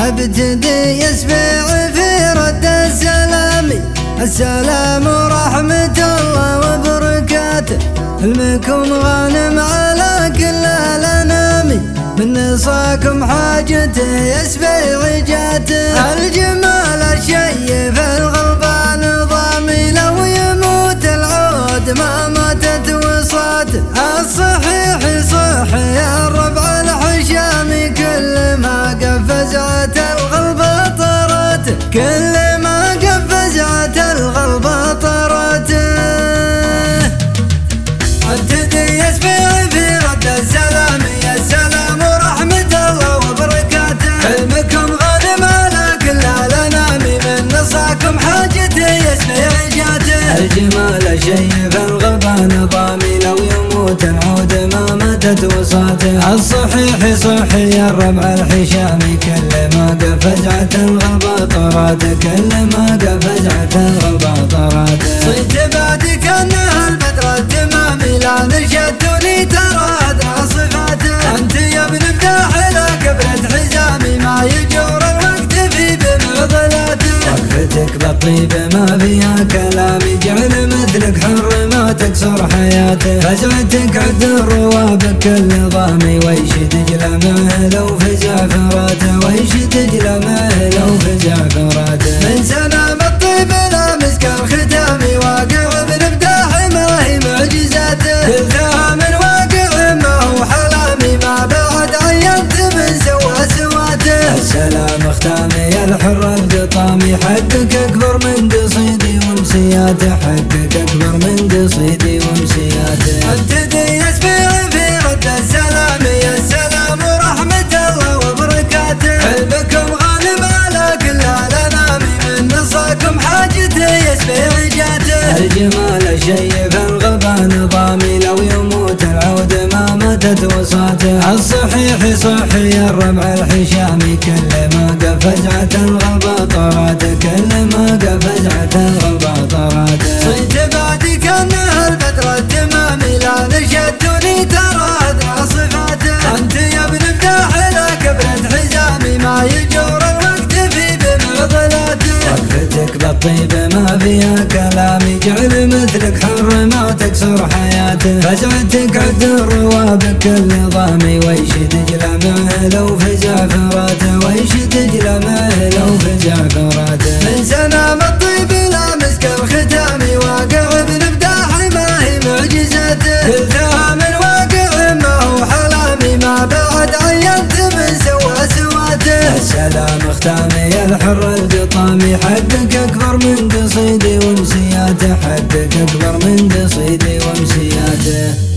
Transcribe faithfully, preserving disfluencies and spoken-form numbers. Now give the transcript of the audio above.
ابتدي يسبع في رد السلام. السلام ورحمة الله وبركاته المكم غانم على كل الأنام. من نصاكم حاجته يسبع جاته. الجمال الشي في الغلبان ضامي لو يموت العود ما ماتت وصاته. الصحيح صحي يا الربع الحشامي كل ما قفزعت الغلب طرته. كل ما قفزعت الغلب طرته. ابتدي يسبع في رد السلام. يا سلام ورحمة الله وبركاته علمكم غانم على كل الأنام. من نصاكم حاجته يسبع جاته. الجمال شي في الغبان ضامي لو يموت العود ما ماتت وصاته. الصحيح صحي يا الربع الحشامي كل ما قفزعت الغلبة طراته. كل ما قفزعت الغلبة طراته. صيت بعدك انها البدر التمامي لا نشدني ترى ادرى صفاته. انت يا ابن بداحله كبرة حزامي ما يجور الوقت في بمعضلاته. وقفتك بالطيب ما فيها كلام يجعل مثلك حر ما تكسر حياته. فزعتك عد الرواب كل ضامي ويش تجلى معه لو فزع فراته. ويش تجلى معه لو فزع فراته. من سلام الطيب لا مسك الختامي واقع ابن بداح ما هي معجزاته. كلها من واقع ما هو حلامي ما بعد عينت من سوى سواته. السلام اختامي يا الحر القطامي حقك اكبر من قصيدي ومسياته. حقك اكبر من قصيدي ومسياته. ابتدي يسبع في رد السلام. يا سلام ورحمة الله وبركاته علمكم غانم على كل الأنام. من نصاكم حاجته يسبع جاته. الجمال شي في الغبان ضامي لو يموت العود ما ماتت وصاته. الصحيح صحي يا الربع الحشامي كل ما قفزعت الغلبة طراته. كل ما قفزعت الغلبة طراته. صيت بعدك انها البدر التمامي لا نشدني ترى ادرى صفاته. انت يا ابن بداحله كبرة حزامي ما يجور الوقت في بمعضلاته. وقفتك بالطيب ما فيها كلام يجعل مثلك حر ما تكسر حياته. فزعتك عد الرواب كل ضامي ويش تجلى معه لو فزع فراته. ويش تجلى معه لو فزع فراته. من سلام الطيب لا مسك الختامي واقع ابن بداح ما هي معجزاته. كلها من واقع ما هو حلامي ما بعد عينت من سوى سواته. السلام اختامي يا الحر القطامي حقك اكبر من قصيدي ومسياته. حقك اكبر من قصيدي ومسياته.